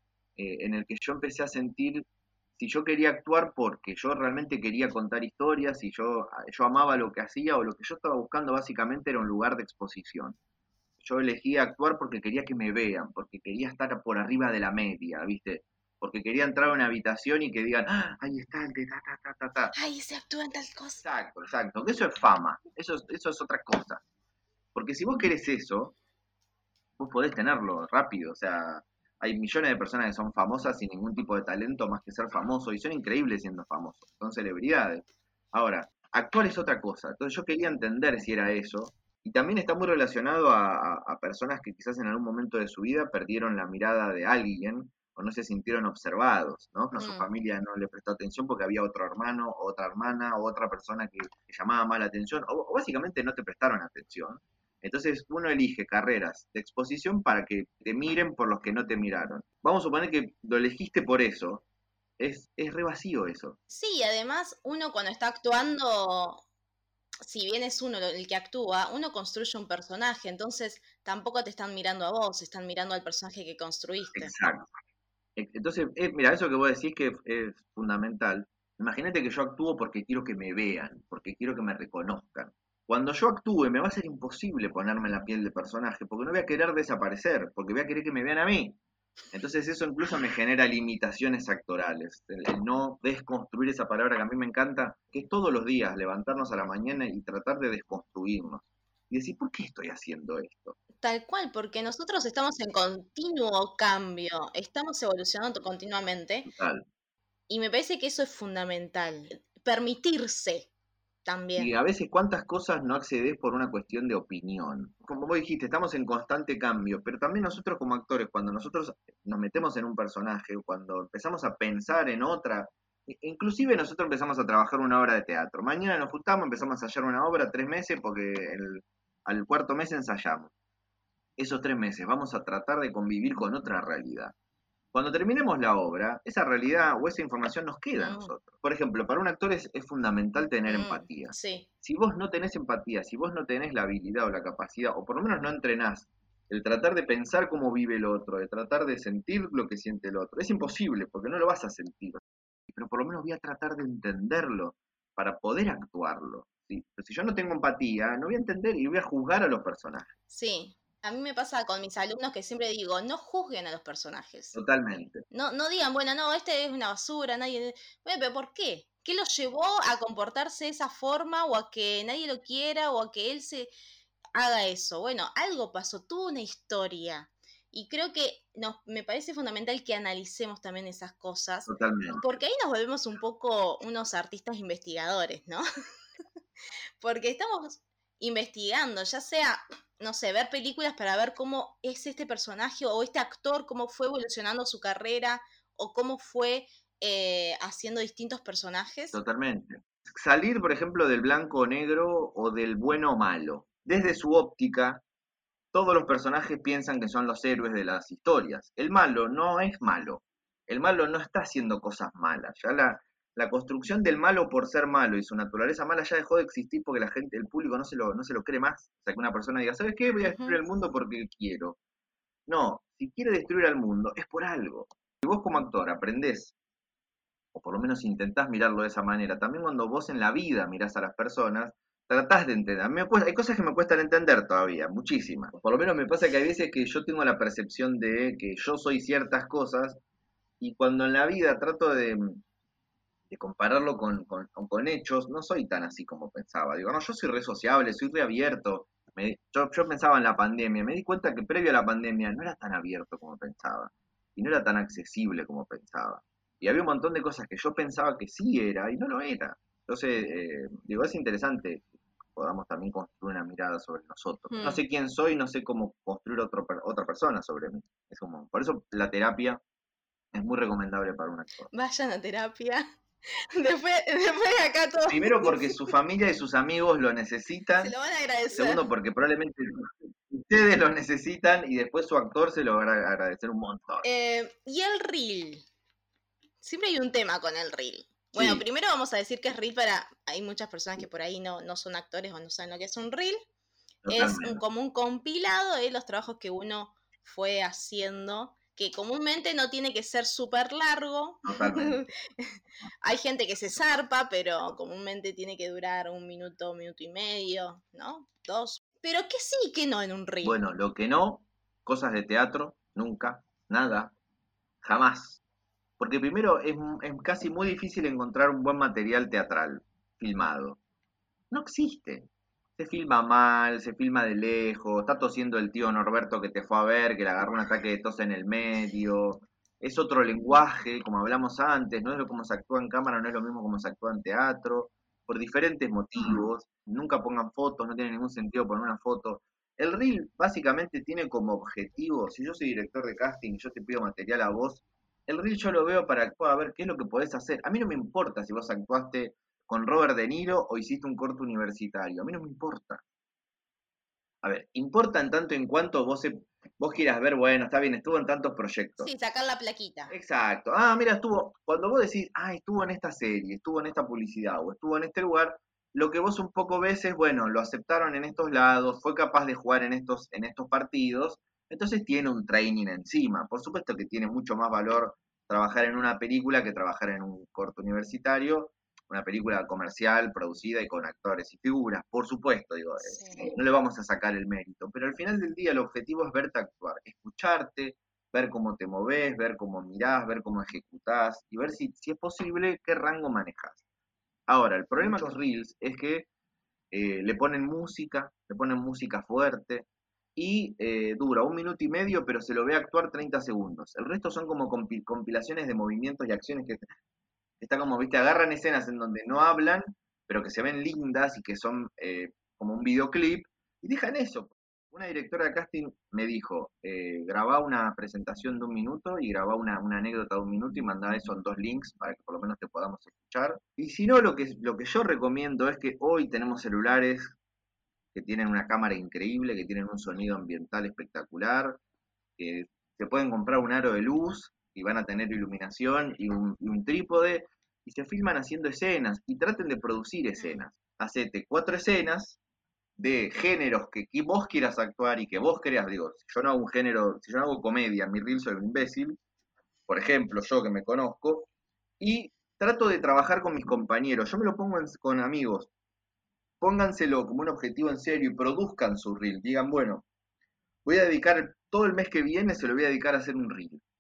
en el que yo empecé a sentir si yo quería actuar porque yo realmente quería contar historias, si yo amaba lo que hacía o lo que yo estaba buscando básicamente era un lugar de exposición. Yo elegí actuar porque quería que me vean, porque quería estar por arriba de la media, ¿viste? Porque quería entrar a una habitación y que digan, ah, ahí está el de ta, ta, ta, ta, ta. Ay, se actúa en tal cosa. Exacto, exacto. Que eso es fama, eso es otra cosa. Porque si vos querés eso, vos podés tenerlo rápido, o sea, hay millones de personas que son famosas sin ningún tipo de talento más que ser famoso y son increíbles siendo famosos, son celebridades. Ahora, actuar es otra cosa, entonces yo quería entender si era eso y también está muy relacionado a personas que quizás en algún momento de su vida perdieron la mirada de alguien o no se sintieron observados, ¿no? No, su Mm. familia no le prestó atención porque había otro hermano, o otra hermana, o otra persona que llamaba más la atención, o básicamente no te prestaron atención. Entonces uno elige carreras de exposición para que te miren por los que no te miraron. Vamos a suponer que lo elegiste por eso. Es re vacío eso. Sí, además uno cuando está actuando, si bien es uno el que actúa, uno construye un personaje, entonces tampoco te están mirando a vos, están mirando al personaje que construiste. Exacto. Entonces, mira, eso que vos decís que es fundamental. Imagínate que yo actúo porque quiero que me vean, porque quiero que me reconozcan. Cuando yo actúe me va a ser imposible ponerme en la piel de personaje, porque no voy a querer desaparecer, porque voy a querer que me vean a mí. Entonces eso incluso me genera limitaciones actorales, el no desconstruir esa palabra que a mí me encanta, que es todos los días levantarnos a la mañana y tratar de desconstruirnos. Y decir, ¿por qué estoy haciendo esto? Tal cual, porque nosotros estamos en continuo cambio, estamos evolucionando continuamente Total. y me parece que eso es fundamental, permitirse Y también. a veces cuántas cosas no accedes por una cuestión de opinión. Como vos dijiste, estamos en constante cambio, pero también nosotros como actores, cuando nosotros nos metemos en un personaje, cuando empezamos a pensar en otra, inclusive nosotros empezamos a trabajar una obra de teatro. Mañana nos juntamos, empezamos a ensayar una obra 3 meses porque al cuarto mes ensayamos. Esos 3 meses vamos a tratar de convivir con otra realidad. Cuando terminemos la obra, esa realidad o esa información nos queda a Mm, nosotros. Por ejemplo, para un actor es fundamental tener mm, empatía. sí, Si vos no tenés empatía, si vos no tenés la habilidad o la capacidad, o por lo menos no entrenás, el tratar de pensar cómo vive el otro, de tratar de sentir lo que siente el otro, es imposible porque no lo vas a sentir. Pero por lo menos voy a tratar de entenderlo para poder actuarlo. ¿Sí? Pero si yo no tengo empatía, no voy a entender y voy a juzgar a los personajes. sí. A mí me pasa con mis alumnos que siempre digo, no juzguen a los personajes. Totalmente. No, no digan, bueno, no, este es una basura, nadie. Bueno, pero ¿por qué? ¿Qué lo llevó a comportarse de esa forma o a que nadie lo quiera o a que él se haga eso? Bueno, algo pasó, tuvo una historia. Y creo que me parece fundamental que analicemos también esas cosas, Totalmente. porque ahí nos volvemos un poco unos artistas investigadores, ¿no? Porque estamos investigando, ya sea, no sé, ver películas para ver cómo es este personaje o este actor, cómo fue evolucionando su carrera o cómo fue haciendo distintos personajes. Totalmente. Salir, por ejemplo, del blanco o negro o del bueno o malo. Desde su óptica, todos los personajes piensan que son los héroes de las historias. El malo no es malo. El malo no está haciendo cosas malas. Ya la construcción del malo por ser malo y su naturaleza mala ya dejó de existir porque la gente, el público no se lo cree más. O sea, que una persona diga, ¿sabes qué? Voy a destruir el mundo porque quiero. No, si quiere destruir al mundo es por algo. Si vos como actor aprendés, o por lo menos intentás mirarlo de esa manera, también cuando vos en la vida mirás a las personas, tratás de entender. Hay cosas que me cuestan entender todavía, muchísimas. Por lo menos me pasa que hay veces que yo tengo la percepción de que yo soy ciertas cosas y cuando en la vida trato de compararlo con hechos, no soy tan así como pensaba. Digo, no, yo soy re sociable, soy re abierto. Yo pensaba en la pandemia, me di cuenta que previo a la pandemia no era tan abierto como pensaba y no era tan accesible como pensaba. Y había un montón de cosas que yo pensaba que sí era y no lo era. Entonces, digo, es interesante que podamos también construir una mirada sobre nosotros. No sé quién soy, no sé cómo construir otra persona sobre mí. Es como, por eso la terapia es muy recomendable para un actor. Vayan a terapia. Después de acá todo. Primero porque su familia y sus amigos lo necesitan. Se lo van a agradecer. Segundo porque probablemente ustedes lo necesitan y después su actor se lo va a agradecer un montón. Y el reel. Siempre hay un tema con el reel. Bueno, Sí. Primero vamos a decir que es reel para... Hay muchas personas que por ahí no son actores o no saben lo que es un reel. Totalmente. Es como un compilado de los trabajos que uno fue haciendo, que comúnmente no tiene que ser súper largo. Totalmente. Hay gente que se zarpa, pero comúnmente tiene que durar un minuto y medio, ¿no? 2. Pero que sí, que no en un reel. Bueno, lo que no, cosas de teatro, nunca, nada, jamás. Porque primero es casi muy difícil encontrar un buen material teatral filmado. No existe. Se filma mal, se filma de lejos, está tosiendo el tío Norberto que te fue a ver, que le agarró un ataque de tos en el medio. Es otro lenguaje, como hablamos antes, no es lo como se actúa en cámara, no es lo mismo como se actúa en teatro, por diferentes motivos. Nunca pongan fotos, no tiene ningún sentido poner una foto. El reel básicamente tiene como objetivo, si yo soy director de casting y yo te pido material a vos, el reel yo lo veo para ver qué es lo que podés hacer. A mí no me importa si vos actuaste con Robert De Niro o hiciste un corto universitario. A mí no me importa. A ver, importa en tanto en cuanto vos quieras ver, bueno, está bien, estuvo en tantos proyectos. Sí, sacar la plaquita. Exacto. Ah, mira, cuando vos decís, estuvo en esta serie, estuvo en esta publicidad o estuvo en este lugar, lo que vos un poco ves es, bueno, lo aceptaron en estos lados, fue capaz de jugar en estos partidos, entonces tiene un training encima. Por supuesto que tiene mucho más valor trabajar en una película que trabajar en un corto universitario, una película comercial, producida y con actores y figuras, por supuesto, digo, Sí. no le vamos a sacar el mérito, pero al final del día el objetivo es verte actuar, escucharte, ver cómo te moves, ver cómo mirás, ver cómo ejecutás y ver si es posible qué rango manejas. Ahora, el problema con los reels es que le ponen música fuerte y dura 1 minuto y medio, pero se lo ve actuar 30 segundos. El resto son como compilaciones de movimientos y acciones que está como, viste, agarran escenas en donde no hablan, pero que se ven lindas y que son como un videoclip y dejan eso. Una directora de casting me dijo, grabá una presentación de 1 minuto y grabá una anécdota de 1 minuto y mandá eso en 2 links para que por lo menos te podamos escuchar. Y si no, lo que yo recomiendo es que hoy tenemos celulares que tienen una cámara increíble, que tienen un sonido ambiental espectacular, que se pueden comprar un aro de luz y van a tener iluminación y un trípode y se filman haciendo escenas y traten de producir escenas. Hacete 4 escenas de géneros que vos quieras actuar y que vos creas, digo, si yo no hago un género, si yo no hago comedia, en mi reel soy un imbécil, por ejemplo, yo que me conozco, y trato de trabajar con mis compañeros, yo me lo pongo con amigos, pónganselo como un objetivo en serio y produzcan su reel, digan, bueno, voy a dedicar todo el mes que viene, se lo voy a dedicar a hacer un reel.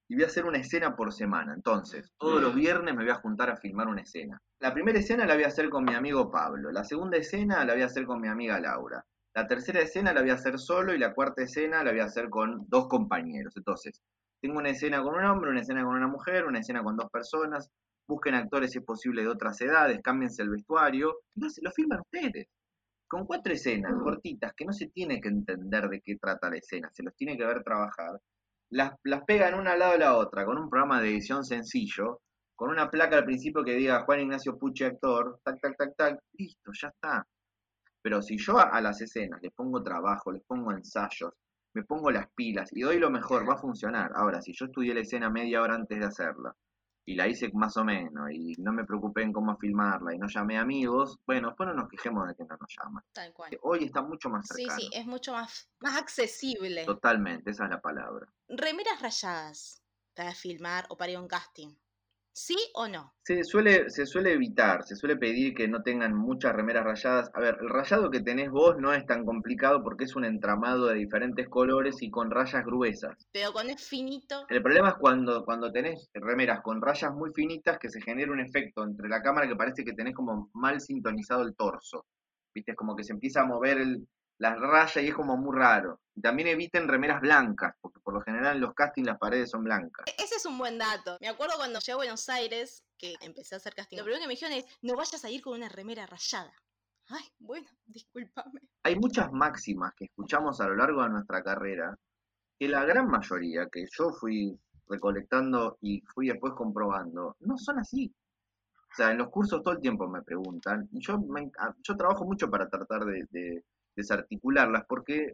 y voy a hacer una escena por semana. Entonces, todos los viernes me voy a juntar a filmar una escena. La primera escena la voy a hacer con mi amigo Pablo, la segunda escena la voy a hacer con mi amiga Laura, la tercera escena la voy a hacer solo y la cuarta escena la voy a hacer con 2 compañeros. Entonces, tengo una escena con un hombre, una escena con una mujer, una escena con 2 personas. Busquen actores si es posible de otras edades, cámbiense el vestuario, y lo filman ustedes. Con 4 escenas cortitas que no se tiene que entender de qué trata la escena, se los tiene que ver trabajar, las pegan una al lado de la otra con un programa de edición sencillo, con una placa al principio que diga Juan Ignacio Pucci actor, tac, tac, tac, tac, listo, ya está. Pero si yo a las escenas les pongo trabajo, les pongo ensayos, me pongo las pilas y doy lo mejor, va a funcionar. Ahora, si yo estudié la escena media hora antes de hacerla y la hice más o menos y no me preocupé en cómo filmarla y no llamé amigos, bueno, después no nos quejemos de que no nos llaman. Tal cual. Hoy está mucho más Sí, cercano. sí, es mucho más accesible. Totalmente, esa es la palabra. Remeras rayadas para filmar o para ir a un casting. ¿Sí o no? Se suele evitar, se suele pedir que no tengan muchas remeras rayadas. A ver, el rayado que tenés vos no es tan complicado porque es un entramado de diferentes colores y con rayas gruesas. Pero cuando es finito. El problema es cuando tenés remeras con rayas muy finitas que se genera un efecto entre la cámara que parece que tenés como mal sintonizado el torso. ¿Viste? Es como que se empieza a mover la raya y es como muy raro. Y también eviten remeras blancas, porque por lo general en los castings las paredes son blancas. Ese es un buen dato. Me acuerdo cuando llegué a Buenos Aires, que empecé a hacer casting. Lo primero que me dijeron es, no vayas a ir con una remera rayada. Ay, bueno, discúlpame. Hay muchas máximas que escuchamos a lo largo de nuestra carrera que la gran mayoría que yo fui recolectando y fui después comprobando, no son así. O sea, en los cursos todo el tiempo me preguntan, y yo trabajo mucho para tratar de desarticularlas,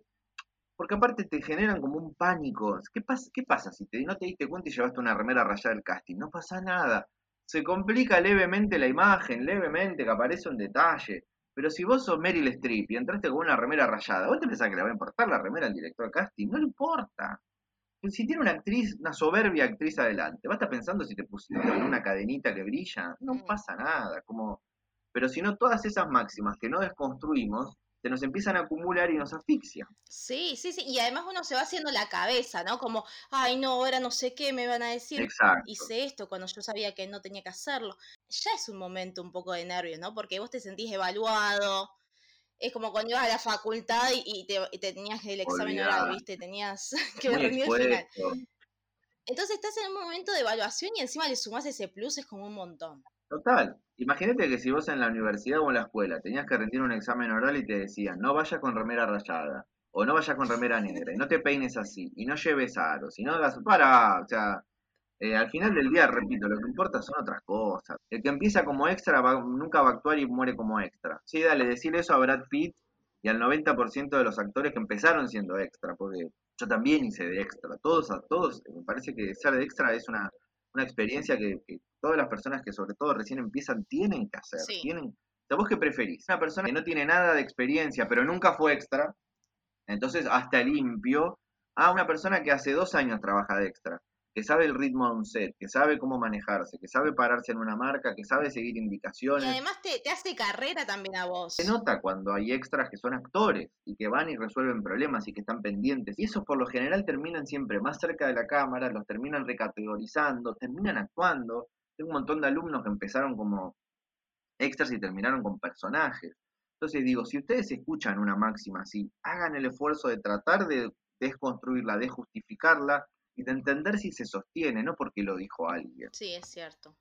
porque aparte te generan como un pánico. ¿Qué pasa si no te diste cuenta y llevaste una remera rayada del casting? No pasa nada. Se complica levemente la imagen, levemente, que aparece un detalle. Pero si vos sos Meryl Streep y entraste con una remera rayada, ¿vos te pensás que le va a importar la remera al director de casting? No le importa. Si tiene una actriz, una soberbia actriz adelante, ¿va a estar pensando si te pusiste una cadenita que brilla? No pasa nada. Pero si no, todas esas máximas que no desconstruimos, se nos empiezan a acumular y nos asfixian. Sí, sí, sí. Y además uno se va haciendo la cabeza, ¿no? Como, ay, no, ahora no sé qué me van a decir. Exacto. Hice esto cuando yo sabía que no tenía que hacerlo. Ya es un momento un poco de nervios, ¿no? Porque vos te sentís evaluado. Es como cuando ibas a la facultad y te tenías el examen oral, ¿viste? Tenías que Muy rendir el final. expuesto. Entonces estás en un momento de evaluación y encima le sumás ese plus, es como un montón. Total. Imagínate que si vos en la universidad o en la escuela tenías que rendir un examen oral y te decían, no vayas con remera rayada, o no vayas con remera negra, y no te peines así, y no lleves aros, y no hagas, o sea, al final del día, repito, lo que importa son otras cosas. El que empieza como extra nunca va a actuar y muere como extra. Sí, dale, decir eso a Brad Pitt y al 90% de los actores que empezaron siendo extra, porque yo también hice de extra. Todos, me parece que ser de extra es una experiencia que todas las personas que sobre todo recién empiezan tienen que hacer. Sí. O sea, ¿vos qué preferís? Una persona que no tiene nada de experiencia, pero nunca fue extra, entonces hasta limpio, a una persona que hace 2 años trabaja de extra, que sabe el ritmo de un set, que sabe cómo manejarse, que sabe pararse en una marca, que sabe seguir Y indicaciones. además te hace carrera también a vos. Se nota cuando hay extras que son actores y que van y resuelven problemas y que están pendientes. Y esos por lo general terminan siempre más cerca de la cámara, los terminan recategorizando, terminan actuando. Tengo un montón de alumnos que empezaron como extras y terminaron con personajes. Entonces digo, si ustedes escuchan una máxima así, hagan el esfuerzo de tratar de desconstruirla, de justificarla y de entender si se sostiene, no porque lo dijo alguien. Sí, es cierto.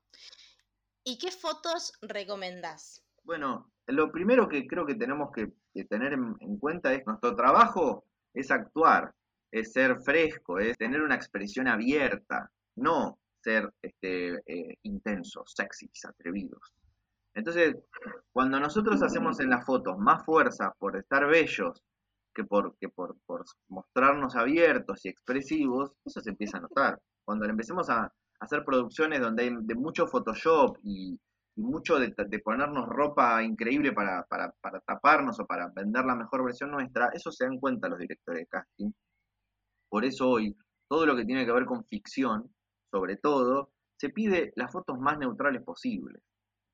¿Y qué fotos recomendás? Bueno, lo primero que creo que tenemos que tener en cuenta es nuestro trabajo es actuar, es ser fresco, es tener una expresión abierta, no ser intensos, sexys, atrevidos. Entonces, cuando nosotros hacemos en las fotos más fuerza por estar bellos que por mostrarnos abiertos y expresivos, eso se empieza a notar. Cuando empecemos a hacer producciones donde hay de mucho Photoshop y mucho de ponernos ropa increíble para taparnos o para vender la mejor versión nuestra, eso se dan cuenta los directores de casting. Por eso hoy, todo lo que tiene que ver con ficción, sobre todo, se pide las fotos más neutrales posibles.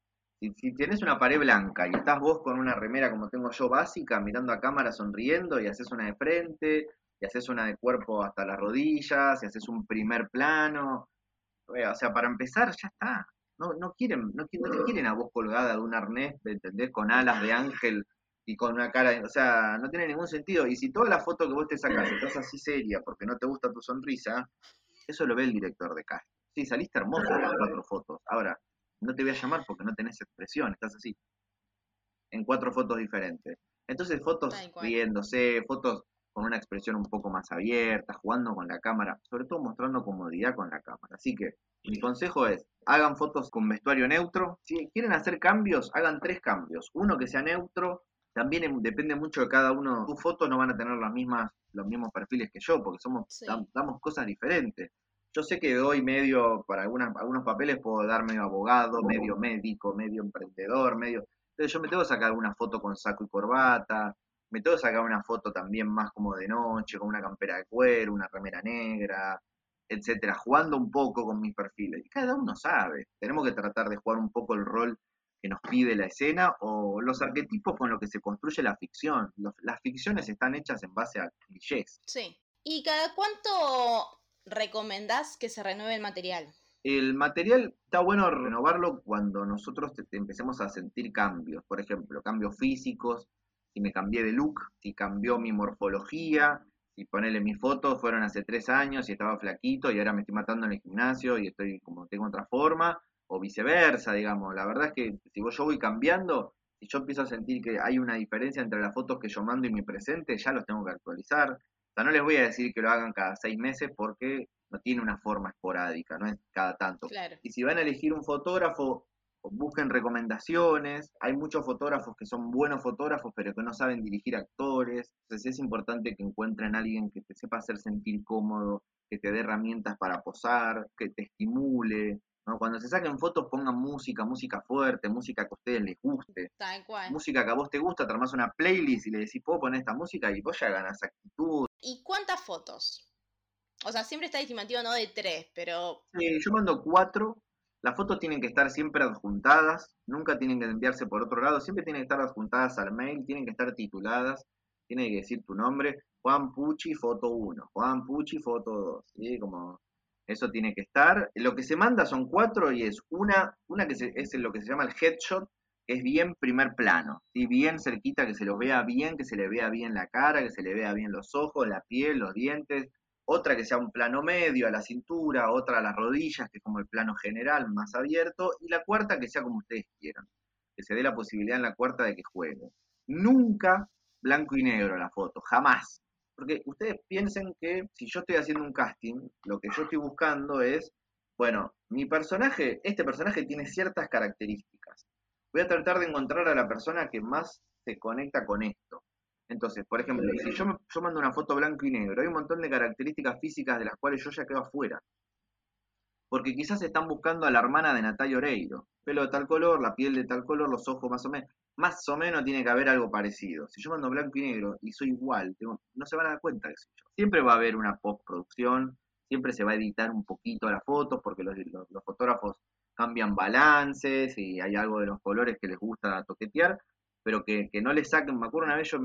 Si tenés una pared blanca y estás vos con una remera como tengo yo básica, mirando a cámara sonriendo y haces una de frente, y haces una de cuerpo hasta las rodillas, y haces un primer plano. O sea, para empezar ya está. No quieren, no te quieren a vos colgada de un arnés, ¿entendés? Con alas de ángel y con una cara, o sea, no tiene ningún sentido. Y si toda la foto que vos te sacás estás así seria porque no te gusta tu sonrisa, eso lo ve el director de casting. Sí, saliste hermoso en las 4 fotos. Ahora, no te voy a llamar porque no tenés expresión, estás así, en 4 fotos diferentes. Entonces, fotos Tal cual. riéndose, fotos con una expresión un poco más abierta, jugando con la cámara, sobre todo mostrando comodidad con la cámara. Así que mi consejo es, hagan fotos con vestuario neutro. Si quieren hacer cambios, hagan 3 cambios. Uno que sea neutro, también depende mucho de cada uno. Tus fotos no van a tener los mismos perfiles que yo, porque Sí, damos cosas diferentes. Yo sé que doy medio, para algunos papeles puedo dar medio abogado, medio médico, medio emprendedor, medio... Entonces yo me tengo que sacar una foto con saco y corbata, me tengo que sacar una foto también más como de noche, con una campera de cuero, una remera negra, etcétera, jugando un poco con mis perfiles. Y cada uno sabe, tenemos que tratar de jugar un poco el rol que nos pide la escena o los arquetipos con los que se construye la ficción. Las ficciones están hechas en base a clichés. sí. ¿Y cada cuánto recomendás que se renueve el material? El material está bueno renovarlo cuando nosotros empecemos a sentir cambios, por ejemplo, cambios físicos, si me cambié de look, si cambió mi morfología, si ponele mis fotos fueron hace 3 años y estaba flaquito y ahora me estoy matando en el gimnasio y estoy como tengo otra forma, o viceversa, digamos. La verdad es que si yo voy cambiando, si yo empiezo a sentir que hay una diferencia entre las fotos que yo mando y mi presente, ya los tengo que actualizar. O sea, no les voy a decir que lo hagan cada 6 meses porque no tiene una forma esporádica, no es cada tanto. Claro. Y si van a elegir un fotógrafo, busquen recomendaciones. Hay muchos fotógrafos que son buenos fotógrafos, pero que no saben dirigir actores. Entonces es importante que encuentren a alguien que te sepa hacer sentir cómodo, que te dé herramientas para posar, que te estimule. ¿No? Cuando se saquen fotos, pongan música, música fuerte, música que a ustedes les guste. Tal cual. Música que a vos te gusta, te armás una playlist y le decís, puedo poner esta música y vos ya ganás actitud. ¿Y cuántas fotos? O sea, siempre está el estimativo no de 3, pero Yo mando 4. Las fotos tienen que estar siempre adjuntadas, nunca tienen que enviarse por otro lado, siempre tienen que estar adjuntadas al mail, tienen que estar tituladas, tiene que decir tu nombre, Juan Pucci, foto 1, Juan Pucci, foto 2, ¿sí? Como eso tiene que estar. Lo que se manda son 4 y es una que es lo que se llama el headshot, que es bien primer plano, ¿sí? Bien cerquita, que se lo vea bien, que se le vea bien la cara, que se le vea bien los ojos, la piel, los dientes, otra que sea un plano medio a la cintura, otra a las rodillas, que es como el plano general más abierto, y la cuarta que sea como ustedes quieran, que se dé la posibilidad en la cuarta de que juegue. Nunca blanco y negro la foto, jamás. Porque ustedes piensen que si yo estoy haciendo un casting, lo que yo estoy buscando es, bueno, este personaje tiene ciertas características. Voy a tratar de encontrar a la persona que más se conecta con esto. Entonces, por ejemplo, si yo mando una foto blanco y negro, hay un montón de características físicas de las cuales yo ya quedo afuera. Porque quizás están buscando a la hermana de Natalia Oreiro. Pelo de tal color, la piel de tal color, los ojos más o menos. Más o menos tiene que haber algo parecido. Si yo mando blanco y negro y soy igual, no se van a dar cuenta que soy yo. Siempre va a haber una postproducción, siempre se va a editar un poquito las fotos porque los fotógrafos cambian balances y hay algo de los colores que les gusta toquetear, pero que no le saquen. Me acuerdo una vez yo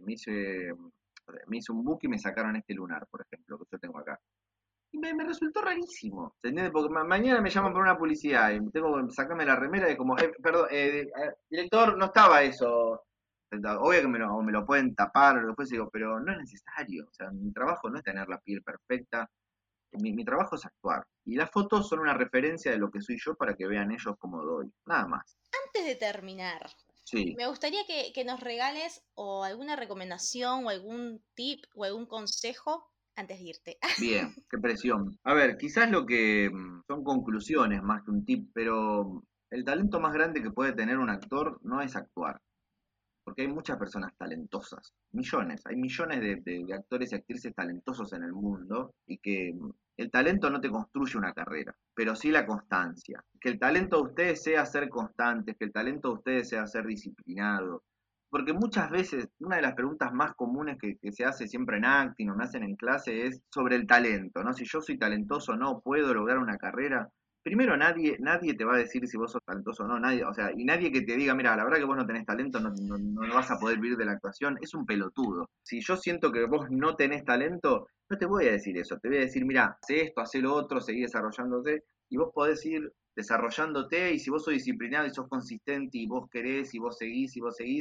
me hice un book y me sacaron este lunar, por ejemplo, que yo tengo acá. Y me resultó rarísimo, ¿entendés? Porque mañana me llaman por una publicidad y tengo que sacarme la remera y como, perdón, director, no estaba eso. Obvio que me lo pueden tapar o después digo, pero no es necesario. O sea, mi trabajo no es tener la piel perfecta, mi trabajo es actuar. Y las fotos son una referencia de lo que soy yo para que vean ellos cómo doy. Nada más. antes de terminar, Sí, me gustaría que nos regales o alguna recomendación o algún tip o algún consejo antes de irte. bien, qué presión. A ver, quizás lo que son conclusiones más que un tip, pero el talento más grande que puede tener un actor no es actuar. Porque hay muchas personas talentosas, millones, hay millones de actores y actrices talentosos en el mundo y que el talento no te construye una carrera, pero sí la constancia. Que el talento de ustedes sea ser constantes, que el talento de ustedes sea ser disciplinado. Porque muchas veces una de las preguntas más comunes que se hace siempre en acting o me hacen en clase es sobre el talento, ¿no? Si yo soy talentoso o no, puedo lograr una carrera. primero nadie te va a decir si vos sos talentoso o no, nadie, o sea, y nadie que te diga, mira, la verdad que vos no tenés talento, no vas a poder vivir de la actuación, es un pelotudo. Si yo siento que vos no tenés talento, no te voy a decir eso, te voy a decir, mira, haz esto, haz lo otro, seguí desarrollándote, y vos podés ir desarrollándote, y si vos sos disciplinado y sos consistente, y vos querés, y vos seguís,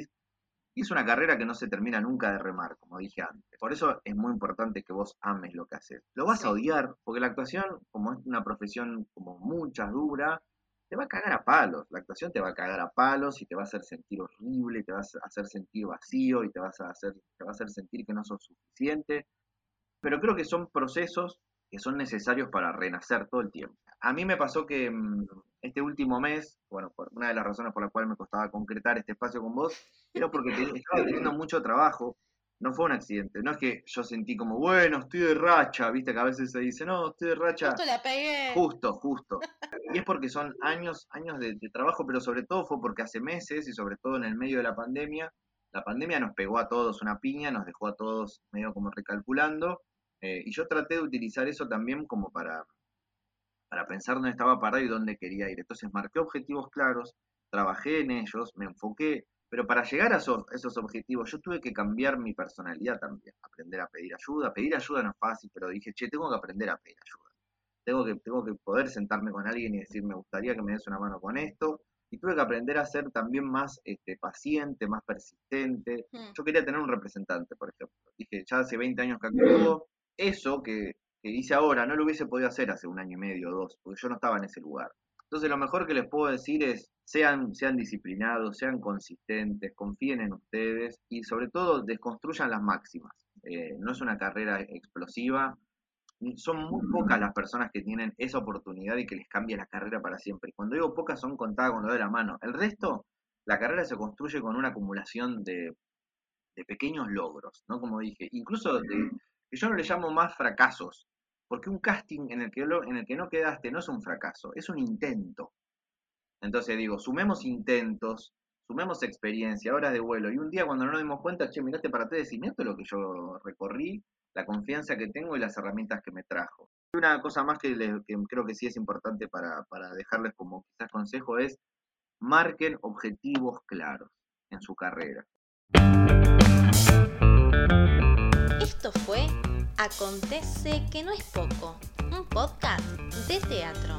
y es una carrera que no se termina nunca de remar, como dije antes. Por eso es muy importante que vos ames lo que haces. Lo vas a odiar, porque la actuación, como es una profesión como mucha, dura, te va a cagar a palos. La actuación te va a cagar a palos y te va a hacer sentir horrible, y te va a hacer sentir vacío y te va a hacer sentir que no sos suficiente. Pero creo que son procesos que son necesarios para renacer todo el tiempo. A mí me pasó que este último mes, bueno, por una de las razones por las cuales me costaba concretar este espacio con vos, era porque estaba teniendo mucho trabajo. No fue un accidente, no es que yo sentí como, bueno, estoy de racha, viste que a veces se dice, no, estoy de racha. Justo la pegué. Justo. Y es porque son años de trabajo, pero sobre todo fue porque hace meses y sobre todo en el medio de la pandemia nos pegó a todos una piña, nos dejó a todos medio como recalculando, y yo traté de utilizar eso también como para pensar dónde estaba parado y dónde quería ir. Entonces marqué objetivos claros, trabajé en ellos, me enfoqué, pero para llegar a esos objetivos yo tuve que cambiar mi personalidad también, aprender a pedir ayuda. Pedir ayuda no es fácil, pero dije, tengo que aprender a pedir ayuda. Tengo que poder sentarme con alguien y decir, me gustaría que me des una mano con esto. Y tuve que aprender a ser también más paciente, más persistente. Yo quería tener un representante, por ejemplo. Dije, ya hace 20 años que actúo, eso que hice ahora no lo hubiese podido hacer hace un año y medio o 2, porque yo no estaba en ese lugar. Entonces lo mejor que les puedo decir es, sean disciplinados, sean consistentes, confíen en ustedes y sobre todo desconstruyan las máximas. No es una carrera explosiva, son muy pocas las personas que tienen esa oportunidad y que les cambia la carrera para siempre. Y cuando digo pocas son contadas con lo de la mano. El resto, la carrera se construye con una acumulación de pequeños logros, ¿no? Como dije, incluso que yo no le llamo más fracasos, porque un casting en el que no quedaste no es un fracaso, es un intento. Entonces digo, sumemos intentos, sumemos experiencia, horas de vuelo, y un día cuando no nos dimos cuenta, mirate para atrás y decís, mirá todo lo que yo recorrí, la confianza que tengo y las herramientas que me trajo. Y una cosa más que creo que sí es importante para dejarles como quizás consejo es, marquen objetivos claros en su carrera. Esto fue Acontece que no es poco, un podcast de teatro.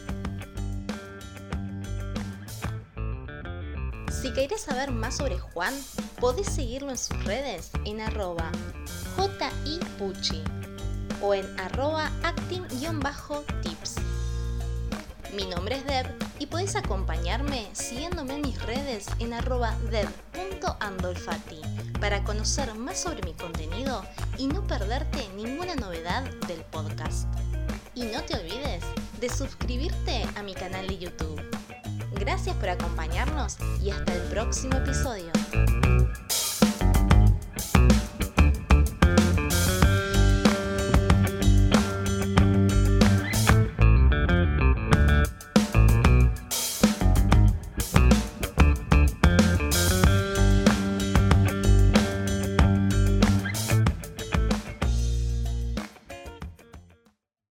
Si querés saber más sobre Juan, podés seguirlo en sus redes en @jipucci o en @acting_tips. Mi nombre es Deb y podés acompañarme siguiéndome en mis redes en @deb.andolfati para conocer más sobre mi contenido y no perderte ninguna novedad del podcast. Y no te olvides de suscribirte a mi canal de YouTube. Gracias por acompañarnos y hasta el próximo episodio.